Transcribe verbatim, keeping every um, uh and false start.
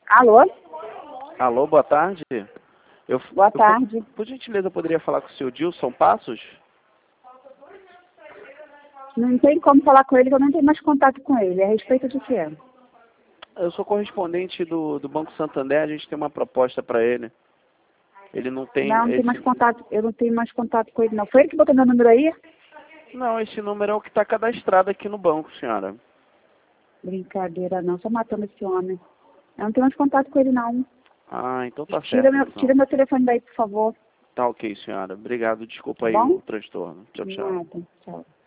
Alô? Alô, boa tarde. Eu, Boa eu, tarde. Por gentileza, eu poderia falar com o senhor Dilson Passos? Não tem como falar com ele, que eu não tenho mais contato com ele. A respeito de quê? Eu sou correspondente do, do Banco Santander, a gente tem uma proposta para ele. Ele não tem... Não, não esse... tenho mais contato. Eu não tenho mais contato com ele, não. Foi ele que botou meu número aí? Não, esse número é o que está cadastrado aqui no banco, senhora. Brincadeira, não. Só matando esse homem. Eu não tenho mais contato com ele, não. Ah, então tá Tira certo, meu, então. tira meu telefone daí, por favor. Tá ok, senhora. Obrigado, desculpa Tá aí bom? o transtorno. Tchau, tchau. Nada. Tchau.